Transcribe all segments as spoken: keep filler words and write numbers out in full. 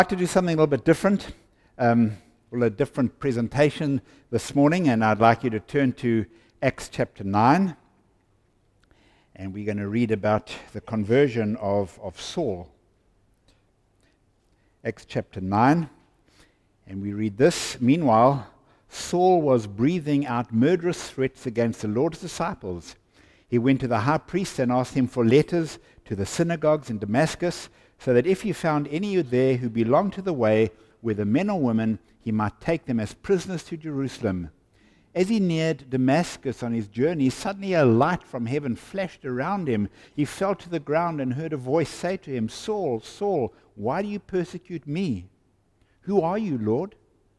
I'd like to do something a little bit different, um, well, a different presentation this morning, and I'd like you to turn to Acts chapter nine, and we're going to read about the conversion of, of Saul. Acts chapter nine, and we read this. Meanwhile, Saul was breathing out murderous threats against the Lord's disciples. He went to the high priest and asked him for letters to the synagogues in Damascus, so that if he found any there who belonged to the way, whether men or women, he might take them as prisoners to Jerusalem. As he neared Damascus on his journey, suddenly a light from heaven flashed around him. He fell to the ground and heard a voice say to him, "Saul, Saul, why do you persecute me?" "Who are you, Lord?"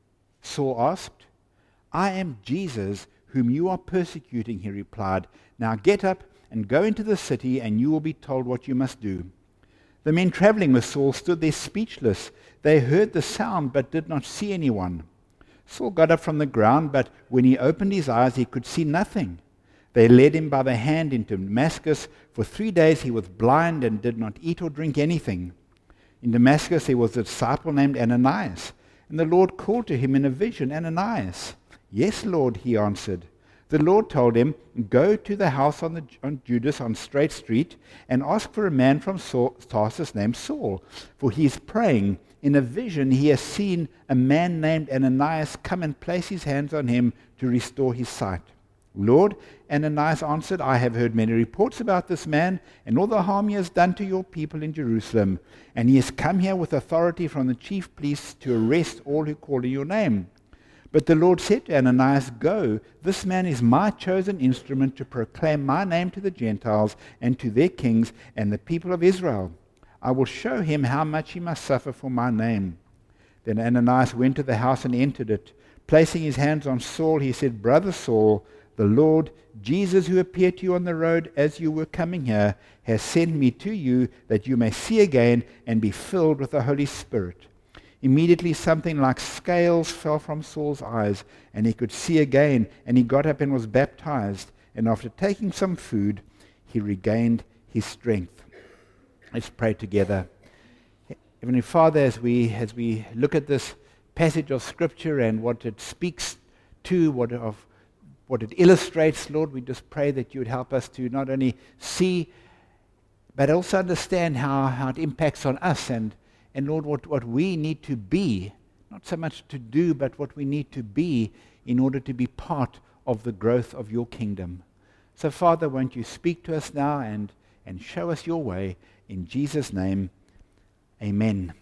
Saul asked. "I am Jesus, whom you are persecuting," he replied. "Now get up and go into the city, and you will be told what you must do." The men traveling with Saul stood there speechless. They heard the sound but did not see anyone. Saul got up from the ground, but when he opened his eyes, he could see nothing. They led him by the hand into Damascus. For three days he was blind and did not eat or drink anything. In Damascus there was a disciple named Ananias, and the Lord called to him in a vision, "Ananias." "Yes, Lord," he answered. The Lord told him, "Go to the house on, the, on Judas on Straight Street and ask for a man from Saul, Tarsus named Saul, for he is praying. In a vision he has seen a man named Ananias come and place his hands on him to restore his sight." "Lord," Ananias answered, "I have heard many reports about this man and all the harm he has done to your people in Jerusalem. And he has come here with authority from the chief priests to arrest all who call on your name." But the Lord said to Ananias, "Go, this man is my chosen instrument to proclaim my name to the Gentiles and to their kings and the people of Israel. I will show him how much he must suffer for my name." Then Ananias went to the house and entered it. Placing his hands on Saul, he said, "Brother Saul, the Lord Jesus, who appeared to you on the road as you were coming here, has sent me to you that you may see again and be filled with the Holy Spirit." Immediately something like scales fell from Saul's eyes, and he could see again, and he got up and was baptized. And after taking some food, he regained his strength. Let's pray together. Heavenly Father, as we as we look at this passage of Scripture and what it speaks to, what of what it illustrates, Lord, we just pray that you would help us to not only see, but also understand how, how it impacts on us, and And Lord, what, what we need to be, not so much to do, but what we need to be in order to be part of the growth of your kingdom. So Father, won't you speak to us now and, and show us your way. In Jesus' name, amen.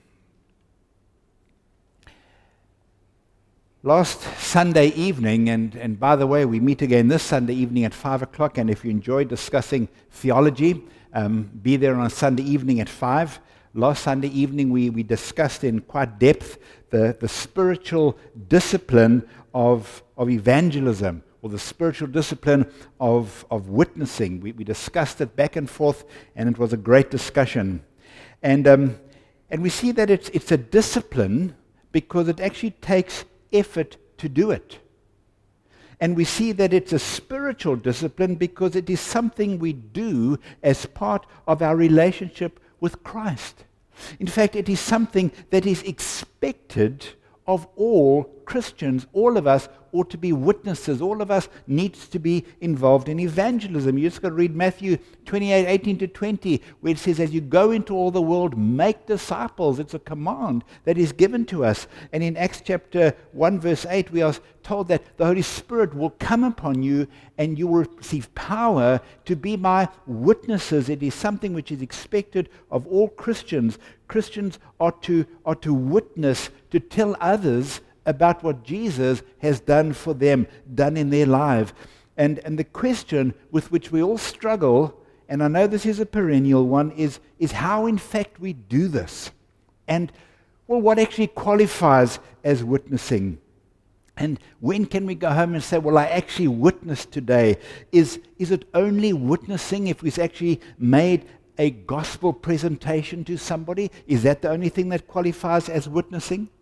Last Sunday evening, and, and by the way, we meet again this Sunday evening at five o'clock, and if you enjoy discussing theology, um, be there on a Sunday evening at five. Last Sunday evening, we, we discussed in quite depth the, the spiritual discipline of, of evangelism, or the spiritual discipline of, of witnessing. We, we discussed it back and forth, and it was a great discussion. And, um, and we see that it's, it's a discipline because it actually takes effort to do it. And we see that it's a spiritual discipline because it is something we do as part of our relationship with Christ. In fact, it is something that is expected of all Christians. All of us ought to be witnesses. All of us needs to be involved in evangelism. You just got to read Matthew twenty-eight, eighteen to twenty, where it says, "As you go into all the world, make disciples." It's a command that is given to us. And in Acts chapter one, verse eight, we are told that the Holy Spirit will come upon you and you will receive power to be my witnesses. It is something which is expected of all Christians. Christians are to, are to witness, to tell others about what Jesus has done for them, done in their life. And, and the question with which we all struggle, and I know this is a perennial one, is, is how in fact we do this. And, well, what actually qualifies as witnessing? And when can we go home and say, well, I actually witnessed today? Is, is it only witnessing if we've actually made a gospel presentation to somebody? Is that the only thing that qualifies as witnessing?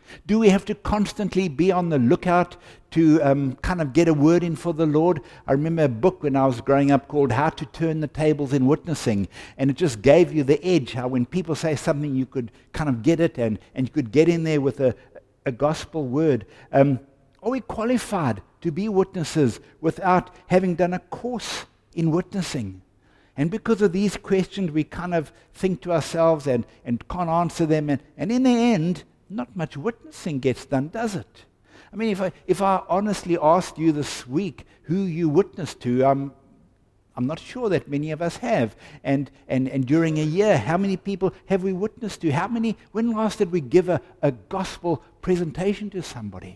Do we have to constantly be on the lookout to um, kind of get a word in for the Lord? I remember a book when I was growing up called How to Turn the Tables in Witnessing, and it just gave you the edge, how when people say something you could kind of get it and, and you could get in there with a, a gospel word. Um, are we qualified to be witnesses without having done a course in witnessing? And because of these questions, we kind of think to ourselves and, and can't answer them, and, and in the end, not much witnessing gets done, does it? I mean, if I if I honestly asked you this week who you witnessed to, I'm I'm not sure that many of us have. And and and during a year, how many people have we witnessed to? How many? When last did we give a, a gospel presentation to somebody?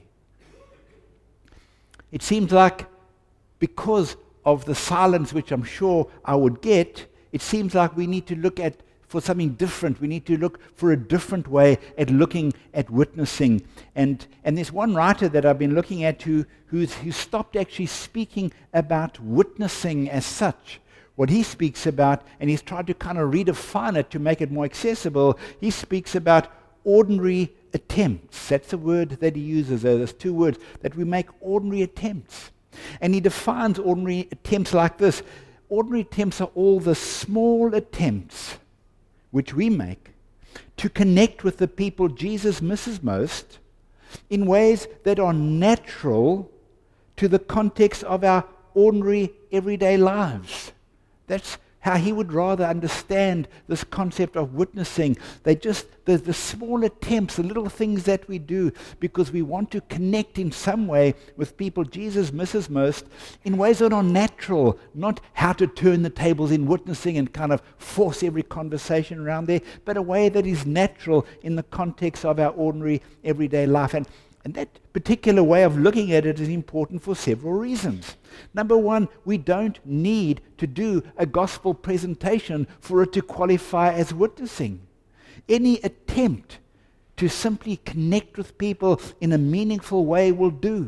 It seems like because of the silence, which I'm sure I would get, it seems like we need to look at for something different. We need to look for a different way at looking at witnessing. And and there's one writer that I've been looking at who who's who stopped actually speaking about witnessing as such. What he speaks about, and he's tried to kind of redefine it to make it more accessible, he speaks about ordinary attempts. That's the word that he uses. There's two words, that we make ordinary attempts. And he defines ordinary attempts like this. Ordinary attempts are all the small attempts which we make to connect with the people Jesus misses most in ways that are natural to the context of our ordinary everyday lives. That's how he would rather understand this concept of witnessing. They just, the, the small attempts, the little things that we do because we want to connect in some way with people Jesus misses most in ways that are natural, not how to turn the tables in witnessing and kind of force every conversation around there, but a way that is natural in the context of our ordinary everyday life. And And that particular way of looking at it is important for several reasons. Number one, we don't need to do a gospel presentation for it to qualify as witnessing. Any attempt to simply connect with people in a meaningful way will do.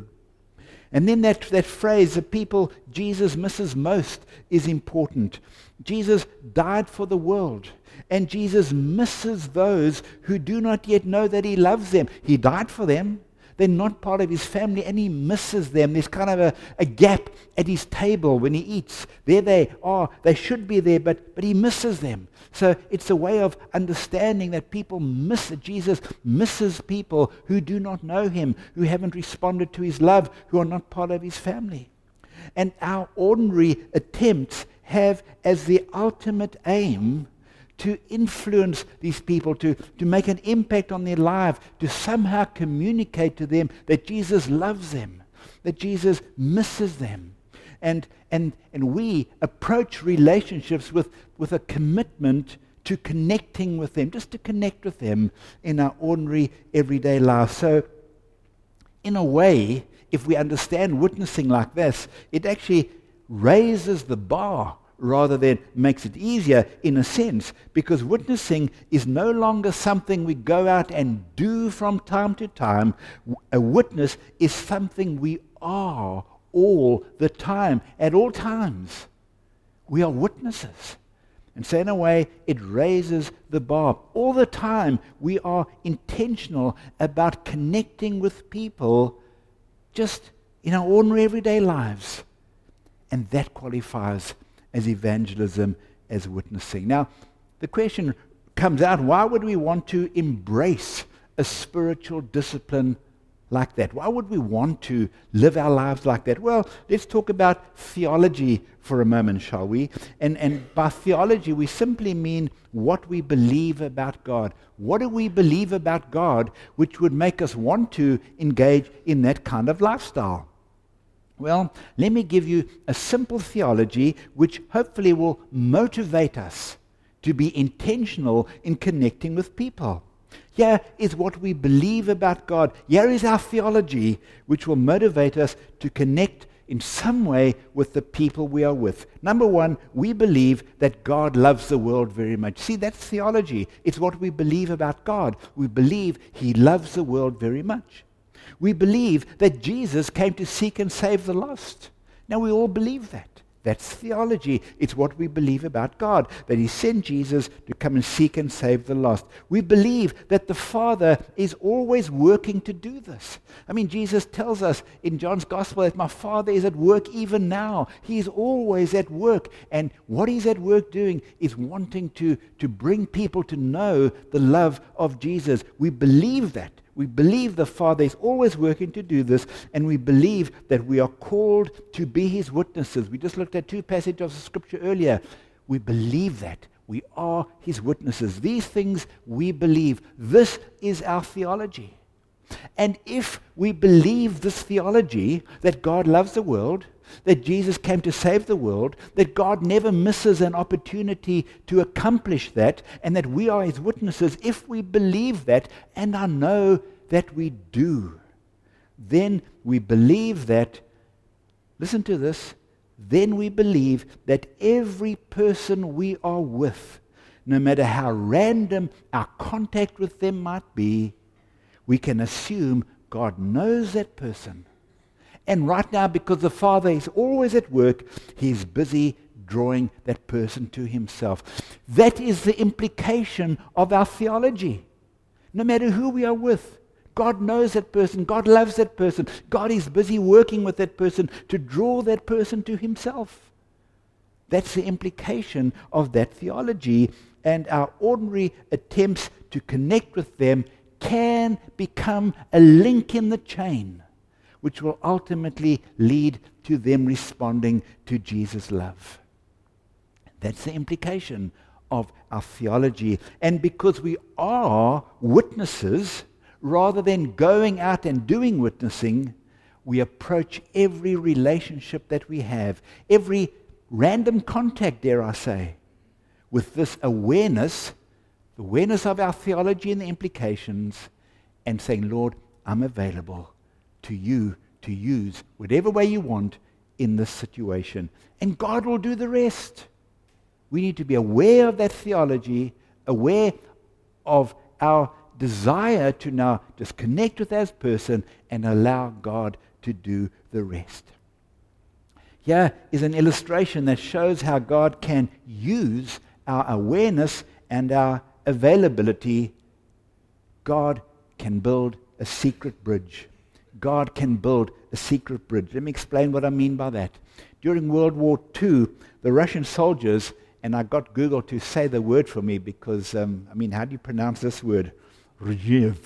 And then that, that phrase, the people Jesus misses most, is important. Jesus died for the world, and Jesus misses those who do not yet know that he loves them. He died for them. They're not part of his family, and he misses them. There's kind of a, a gap at his table when he eats. There they are. They should be there, but, but he misses them. So it's a way of understanding that people miss, that Jesus misses people who do not know him, who haven't responded to his love, who are not part of his family. And our ordinary attempts have as the ultimate aim to influence these people, to, to make an impact on their life, to somehow communicate to them that Jesus loves them, that Jesus misses them. And and and we approach relationships with, with a commitment to connecting with them, just to connect with them in our ordinary everyday life. So in a way, if we understand witnessing like this, it actually raises the bar rather than makes it easier in a sense, because witnessing is no longer something we go out and do from time to time. A witness is something we are all the time, at all times. We are witnesses. And so in a way, it raises the bar. All the time, we are intentional about connecting with people just in our ordinary everyday lives. And that qualifies as evangelism, as witnessing. Now, the question comes out, why would we want to embrace a spiritual discipline like that? Why would we want to live our lives like that? Well, let's talk about theology for a moment, shall we? And, and by theology, we simply mean what we believe about God. What do we believe about God which would make us want to engage in that kind of lifestyle? Well, let me give you a simple theology which hopefully will motivate us to be intentional in connecting with people. Here is what we believe about God. Here is our theology which will motivate us to connect in some way with the people we are with. Number one, we believe that God loves the world very much. See, that's theology. It's what we believe about God. We believe he loves the world very much. We believe that Jesus came to seek and save the lost. Now, we all believe that. That's theology. It's what we believe about God, that He sent Jesus to come and seek and save the lost. We believe that the Father is always working to do this. I mean, Jesus tells us in John's Gospel that my Father is at work even now. He is always at work. And what He's at work doing is wanting to, to bring people to know the love of Jesus. We believe that. We believe the Father is always working to do this, and we believe that we are called to be His witnesses. We just looked at two passages of Scripture earlier. We believe that. We are His witnesses. These things we believe. This is our theology. And if we believe this theology, that God loves the world, that Jesus came to save the world, that God never misses an opportunity to accomplish that, and that we are His witnesses, if we believe that, and I know that we do, then we believe that, listen to this, then we believe that every person we are with, no matter how random our contact with them might be, we can assume God knows that person. And right now, because the Father is always at work, He's busy drawing that person to Himself. That is the implication of our theology. No matter who we are with, God knows that person. God loves that person. God is busy working with that person to draw that person to Himself. That's the implication of that theology. And our ordinary attempts to connect with them can become a link in the chain, which will ultimately lead to them responding to Jesus' love. That's the implication of our theology. And because we are witnesses, rather than going out and doing witnessing, we approach every relationship that we have, every random contact, dare I say, with this awareness, the awareness of our theology and the implications, and saying, Lord, I'm available to you to use whatever way you want in this situation. And God will do the rest. We need to be aware of that theology, aware of our desire to now just connect with that person and allow God to do the rest. Here is an illustration that shows how God can use our awareness and our availability. God can build a secret bridge. God can build a secret bridge. Let me explain what I mean by that. During World War Two, the Russian soldiers, and I got Google to say the word for me because, um, I mean, how do you pronounce this word? Ruzhev.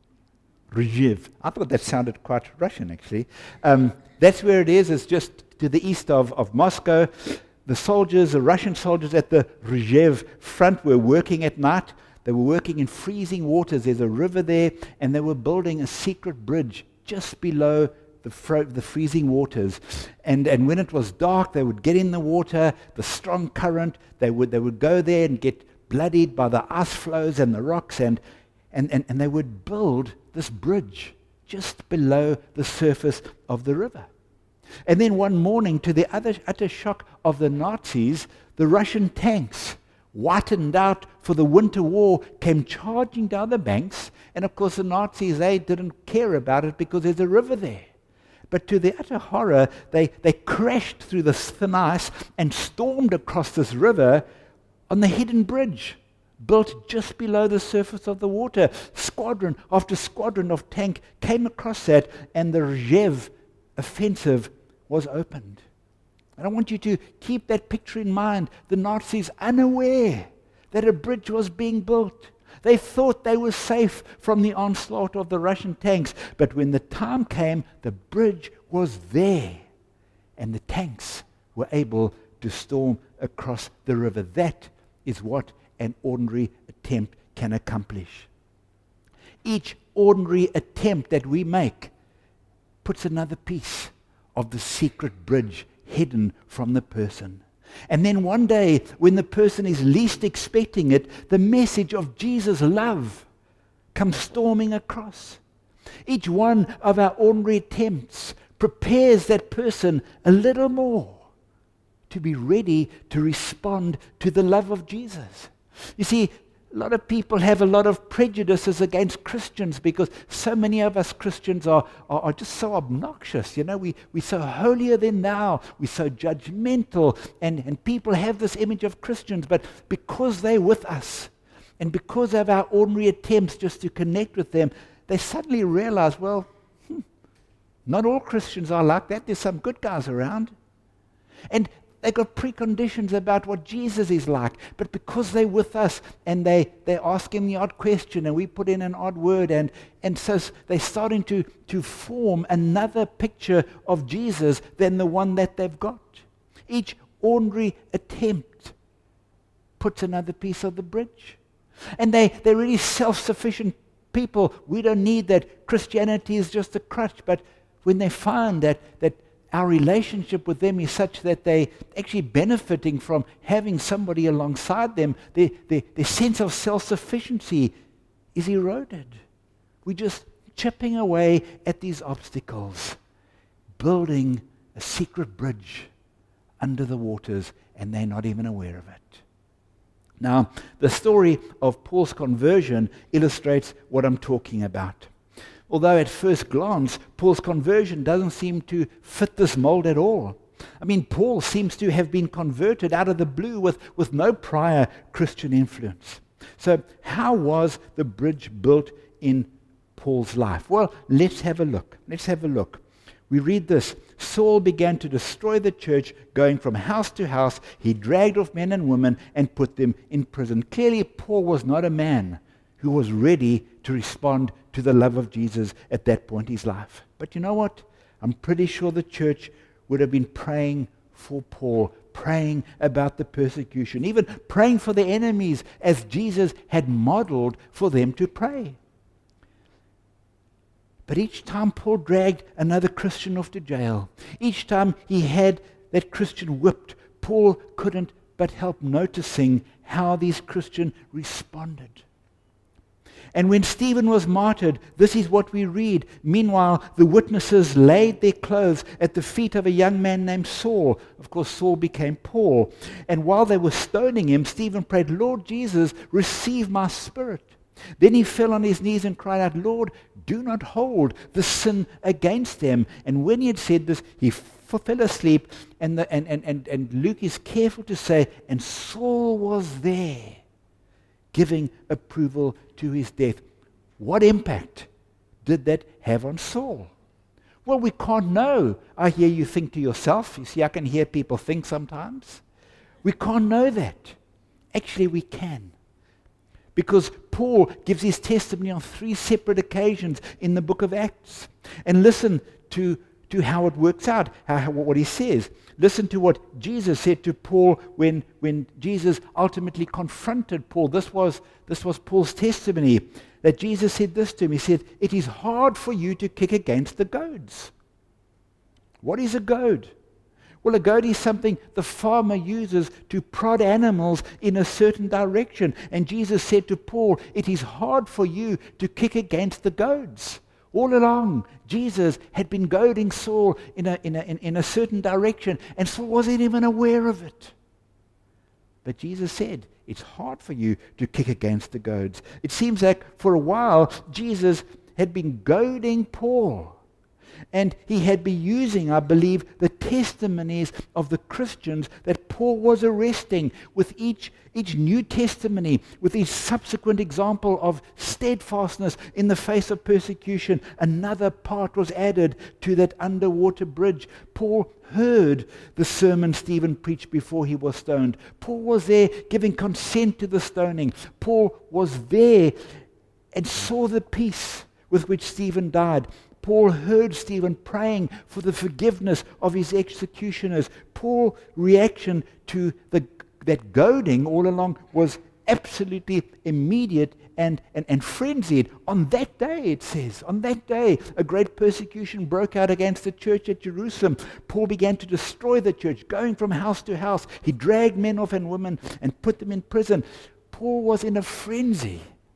Ruzhev. I thought that sounded quite Russian, actually. Um, that's where it is. It's just to the east of, of Moscow. The soldiers, the Russian soldiers at the Ruzhev front were working at night. They were working in freezing waters. There's a river there, and they were building a secret bridge just below the, fro- the freezing waters. And, and when it was dark, they would get in the water, the strong current. They would, they would go there and get bloodied by the ice floes and the rocks, and, and, and, and they would build this bridge just below the surface of the river. And then one morning, to the other utter shock of the Nazis, the Russian tanks, whitened out for the winter war, came charging down the banks. And of course the Nazis, they didn't care about it because there's a river there. But to their utter horror, they, they crashed through the thin ice and stormed across this river on the hidden bridge, built just below the surface of the water. Squadron after squadron of tank came across that, and the Ruzhev offensive was opened. And I want you to keep that picture in mind. The Nazis, unaware that a bridge was being built. They thought they were safe from the onslaught of the Russian tanks. But when the time came, the bridge was there. And the tanks were able to storm across the river. That is what an ordinary attempt can accomplish. Each ordinary attempt that we make puts another piece of the secret bridge hidden from the person. And then one day, when the person is least expecting it, the message of Jesus' love comes storming across. Each one of our ordinary attempts prepares that person a little more to be ready to respond to the love of Jesus. You see, a lot of people have a lot of prejudices against Christians because so many of us Christians are, are, are just so obnoxious. You know, we, we're so holier than thou, we're so judgmental, and, and people have this image of Christians, but because they're with us, and because of our ordinary attempts just to connect with them, they suddenly realize, well, hmm, not all Christians are like that. There's some good guys around. And they've got preconditions about what Jesus is like. But because they're with us and they, they ask him the odd question and we put in an odd word, and, and so they're starting to, to form another picture of Jesus than the one that they've got. Each ordinary attempt puts another piece of the bridge. And they, they're really self-sufficient people. We don't need that. Christianity is just a crutch. But when they find that that our relationship with them is such that they're actually benefiting from having somebody alongside them, their, their, their sense of self-sufficiency is eroded. We're just chipping away at these obstacles, building a secret bridge under the waters, and they're not even aware of it. Now, the story of Paul's conversion illustrates what I'm talking about. Although at first glance, Paul's conversion doesn't seem to fit this mold at all. I mean, Paul seems to have been converted out of the blue with, with no prior Christian influence. So how was the bridge built in Paul's life? Well, let's have a look. Let's have a look. We read this. Saul began to destroy the church, going from house to house. He dragged off men and women and put them in prison. Clearly, Paul was not a man who was ready to respond to the love of Jesus at that point in his life. But you know what? I'm pretty sure the church would have been praying for Paul, praying about the persecution, even praying for the enemies as Jesus had modeled for them to pray. But each time Paul dragged another Christian off to jail, each time he had that Christian whipped, Paul couldn't but help noticing how these Christians responded. And when Stephen was martyred, this is what we read. Meanwhile, the witnesses laid their clothes at the feet of a young man named Saul. Of course, Saul became Paul. And while they were stoning him, Stephen prayed, "Lord Jesus, receive my spirit." Then he fell on his knees and cried out, "Lord, do not hold the sin against them." And when he had said this, he f- fell asleep. And, the, and, and, and, and Luke is careful to say, and Saul was there, giving approval to his death. What impact did that have on Saul? Well, we can't know. I hear you think to yourself. You see, I can hear people think sometimes. We can't know that. Actually, we can. Because Paul gives his testimony on three separate occasions in the book of Acts. And listen to, to how it works out, how, what he says. Listen to what Jesus said to Paul when, when Jesus ultimately confronted Paul. This was, this was Paul's testimony, that Jesus said this to him. He said, "It is hard for you to kick against the goads." What is a goad? Well, a goad is something the farmer uses to prod animals in a certain direction. And Jesus said to Paul, it is hard for you to kick against the goads. All along, Jesus had been goading Saul in a, in a, in, in a certain direction, and Saul wasn't even aware of it. But Jesus said, it's hard for you to kick against the goads. It seems like for a while, Jesus had been goading Paul. And he had been using, I believe, the testimonies of the Christians that Paul was arresting with each, each new testimony, with each subsequent example of steadfastness in the face of persecution. Another part was added to that underwater bridge. Paul heard the sermon Stephen preached before he was stoned. Paul was there giving consent to the stoning. Paul was there and saw the peace with which Stephen died. Paul heard Stephen praying for the forgiveness of his executioners. Paul's reaction to the, that goading all along was absolutely immediate and, and, and frenzied. On that day, it says, on that day, a great persecution broke out against the church at Jerusalem. Paul began to destroy the church, going from house to house. He dragged men off and women and put them in prison. Paul was in a frenzy,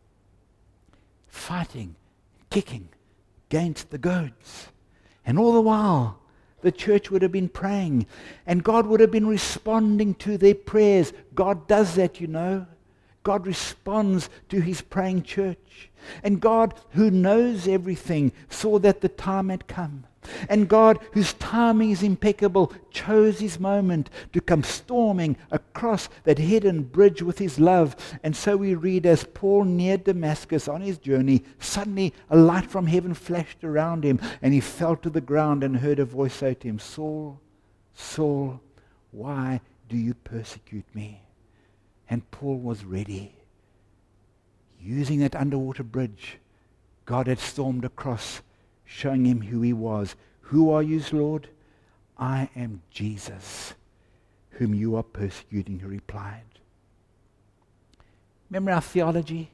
fighting, kicking against the goads. And all the while, the church would have been praying, and God would have been responding to their prayers. God does that, you know. God responds to his praying church. And God, who knows everything, saw that the time had come. And God, whose timing is impeccable, chose his moment to come storming across that hidden bridge with his love. And so we read, as Paul neared Damascus on his journey, suddenly a light from heaven flashed around him, and he fell to the ground and heard a voice say to him, Saul, Saul, why do you persecute me? And Paul was ready. Using that underwater bridge, God had stormed across, showing him who he was. Who are you, Lord? I am Jesus, whom you are persecuting, he replied. Remember our theology?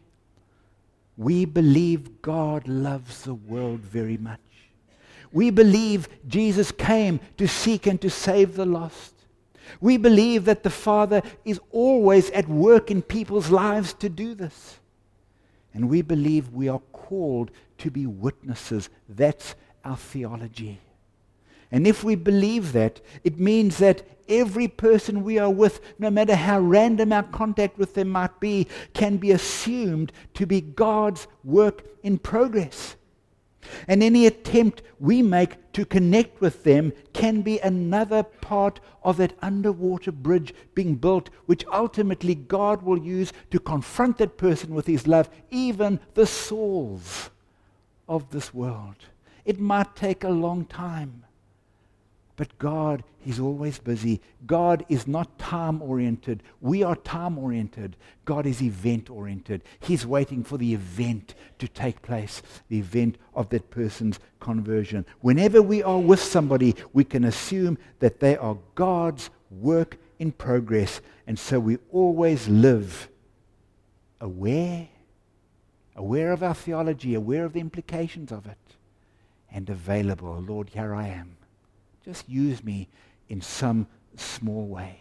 We believe God loves the world very much. We believe Jesus came to seek and to save the lost. We believe that the Father is always at work in people's lives to do this. And we believe we are called to be witnesses. That's our theology. And if we believe that, it means that every person we are with, no matter how random our contact with them might be, can be assumed to be God's work in progress. And any attempt we make to connect with them can be another part of that underwater bridge being built, which ultimately God will use to confront that person with his love, even the Sauls of this world. It might take a long time, but God is always busy. God is not time-oriented. We are time-oriented. God is event-oriented. He's waiting for the event to take place, the event of that person's conversion. Whenever we are with somebody, we can assume that they are God's work in progress, and so we always live aware, aware of our theology, aware of the implications of it, and available. Lord, here I am. Just use me in some small way.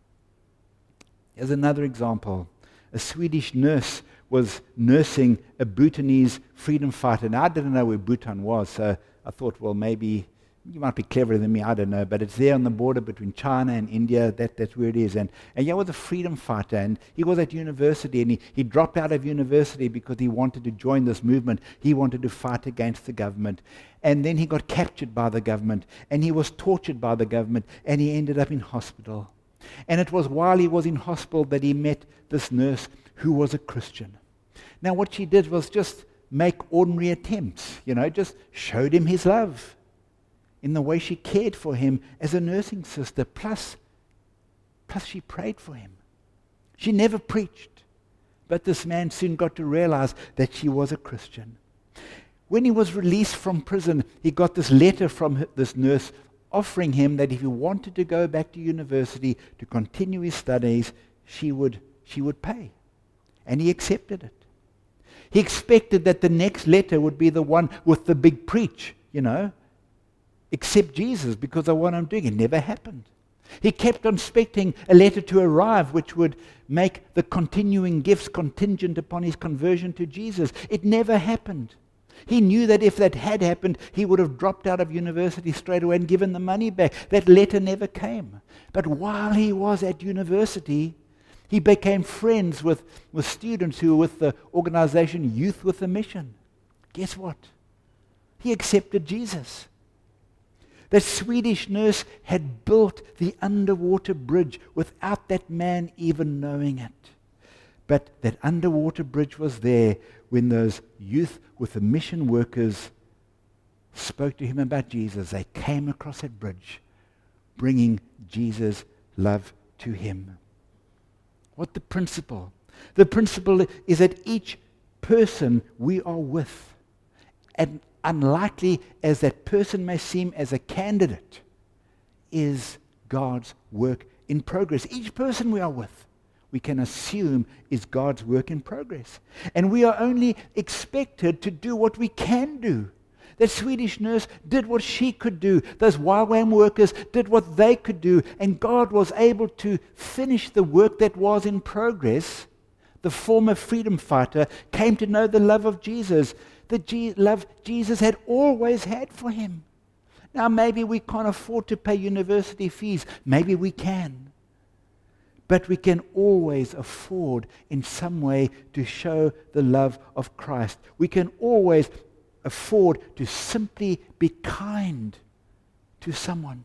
Here's another example. A Swedish nurse was nursing a Bhutanese freedom fighter. Now, I didn't know where Bhutan was, so I thought, well, maybe you might be cleverer than me, I don't know, but it's there on the border between China and India. That, that's where it is. And, and he was a freedom fighter, and he was at university, and he, he dropped out of university because he wanted to join this movement. He wanted to fight against the government. And then he got captured by the government, and he was tortured by the government, and he ended up in hospital. And it was while he was in hospital that he met this nurse who was a Christian. Now, what she did was just make ordinary attempts, you know, just showed him his love in the way she cared for him as a nursing sister, plus, plus she prayed for him. She never preached, but this man soon got to realize that she was a Christian. When he was released from prison, he got this letter from this nurse offering him that if he wanted to go back to university to continue his studies, she would, she would pay. And he accepted it. He expected that the next letter would be the one with the big preach, you know, accept Jesus because of what I'm doing. It never happened. He kept on expecting a letter to arrive which would make the continuing gifts contingent upon his conversion to Jesus. It never happened. He knew that if that had happened, he would have dropped out of university straight away and given the money back. That letter never came. But while he was at university, he became friends with, with students who were with the organization Youth with a Mission. Guess what? He accepted Jesus. That Swedish nurse had built the underwater bridge without that man even knowing it. But that underwater bridge was there when those Youth with the Mission workers spoke to him about Jesus. They came across that bridge, bringing Jesus' love to him. What the principle? The principle is that each person we are with, and unlikely as that person may seem as a candidate, is God's work in progress. Each person we are with, we can assume is God's work in progress. And we are only expected to do what we can do. That Swedish nurse did what she could do. Those Y WAM workers did what they could do. And God was able to finish the work that was in progress. The former freedom fighter came to know the love of Jesus, the Je- love Jesus had always had for him. Now maybe we can't afford to pay university fees. Maybe we can. But we can always afford in some way to show the love of Christ. We can always afford to simply be kind to someone.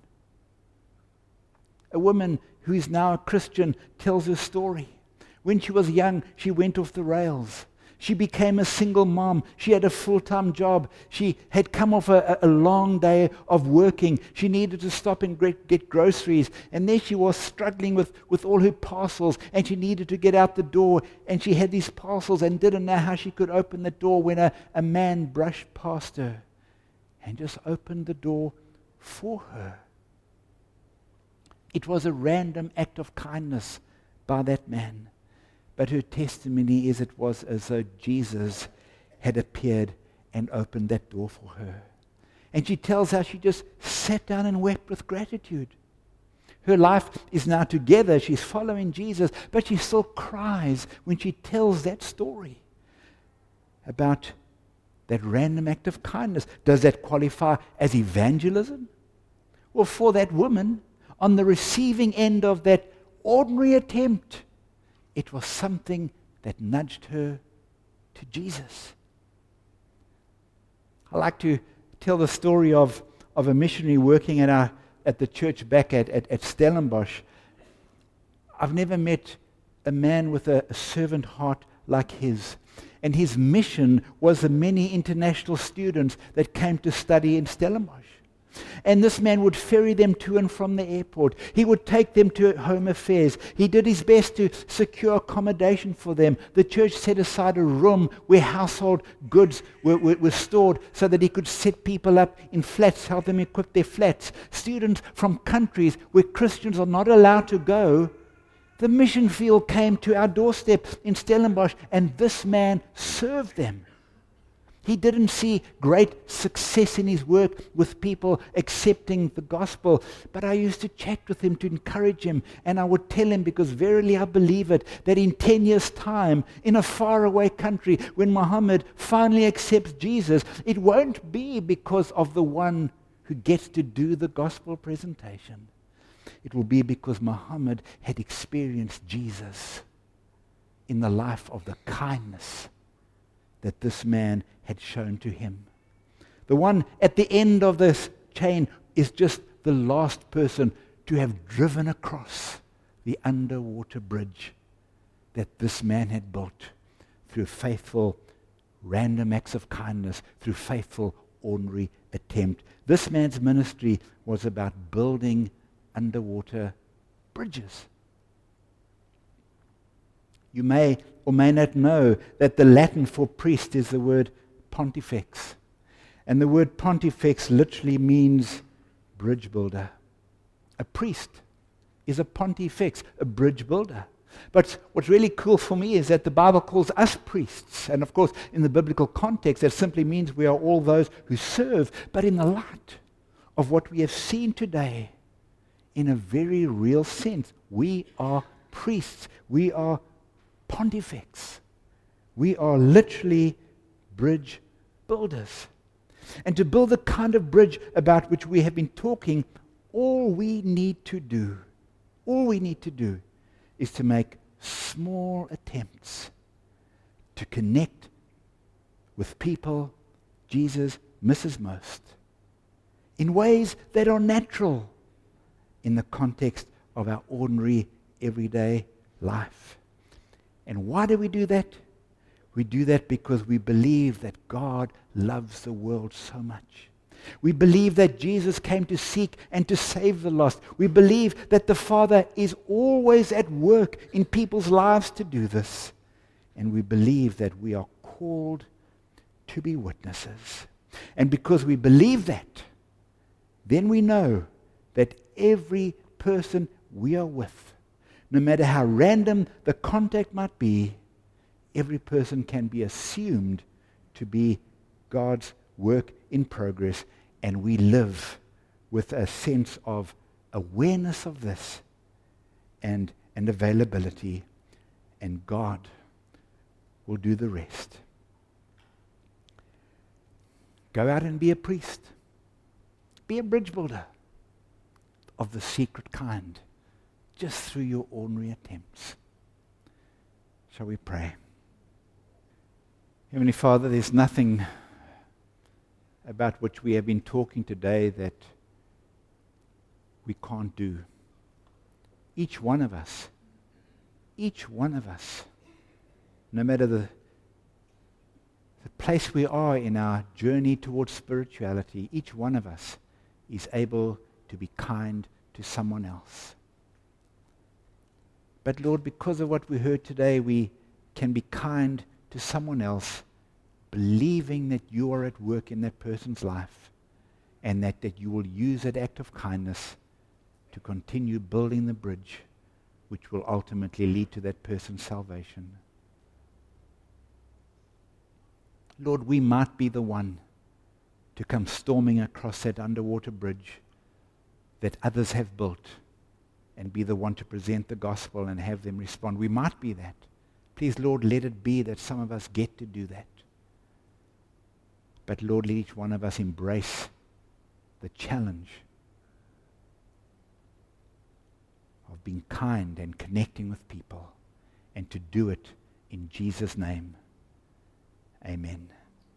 A woman who is now a Christian tells her story. When she was young, she went off the rails. She became a single mom. She had a full-time job. She had come off a, a long day of working. She needed to stop and get groceries. And there she was struggling with, with all her parcels. And she needed to get out the door. And she had these parcels and didn't know how she could open the door when a, a man brushed past her and just opened the door for her. It was a random act of kindness by that man. But her testimony is it was as though Jesus had appeared and opened that door for her. And she tells how she just sat down and wept with gratitude. Her life is now together. She's following Jesus, but she still cries when she tells that story about that random act of kindness. Does that qualify as evangelism? Well, for that woman, on the receiving end of that ordinary attempt, it was something that nudged her to Jesus. I like to tell the story of, of a missionary working at, our, at the church back at, at, at Stellenbosch. I've never met a man with a, a servant heart like his. And his mission was the many international students that came to study in Stellenbosch. And this man would ferry them to and from the airport. He would take them to home affairs. He did his best to secure accommodation for them. The church set aside a room where household goods were, were, were stored so that he could set people up in flats, help them equip their flats. Students from countries where Christians are not allowed to go, the mission field came to our doorstep in Stellenbosch, and this man served them. He didn't see great success in his work with people accepting the gospel, but I used to chat with him to encourage him, and I would tell him, because verily I believe it, that in ten years' time, in a faraway country, when Muhammad finally accepts Jesus, it won't be because of the one who gets to do the gospel presentation. It will be because Muhammad had experienced Jesus in the life of the kindness that this man had shown to him. The one at the end of this chain is just the last person to have driven across the underwater bridge that this man had built through faithful, random acts of kindness, through faithful, ordinary attempt. This man's ministry was about building underwater bridges. You may or may not know that the Latin for priest is the word pontifex. And the word pontifex literally means bridge builder. A priest is a pontifex, a bridge builder. But what's really cool for me is that the Bible calls us priests. And of course, in the biblical context, that simply means we are all those who serve. But in the light of what we have seen today, in a very real sense, we are priests. We are pontifex. We are literally bridge builders. And to build the kind of bridge about which we have been talking, all we need to do, all we need to do is to make small attempts to connect with people Jesus misses most in ways that are natural in the context of our ordinary, everyday life. And why do we do that? We do that because we believe that God loves the world so much. We believe that Jesus came to seek and to save the lost. We believe that the Father is always at work in people's lives to do this. And we believe that we are called to be witnesses. And because we believe that, then we know that every person we are with, no matter how random the contact might be, every person can be assumed to be God's work in progress, and we live with a sense of awareness of this and, and availability, and God will do the rest. Go out and be a priest. Be a bridge builder of the secret kind just through your ordinary attempts. Shall we pray? Heavenly Father, there's nothing about which we have been talking today that we can't do. Each one of us, each one of us, no matter the, the place we are in our journey towards spirituality, each one of us is able to be kind to someone else. But Lord, because of what we heard today, we can be kind to someone else, believing that you are at work in that person's life, and that, that you will use that act of kindness to continue building the bridge which will ultimately lead to that person's salvation. Lord, we might be the one to come storming across that underwater bridge that others have built and be the one to present the gospel and have them respond. We might be that. Please, Lord, let it be that some of us get to do that. But Lord, let each one of us embrace the challenge of being kind and connecting with people, and to do it in Jesus' name. Amen.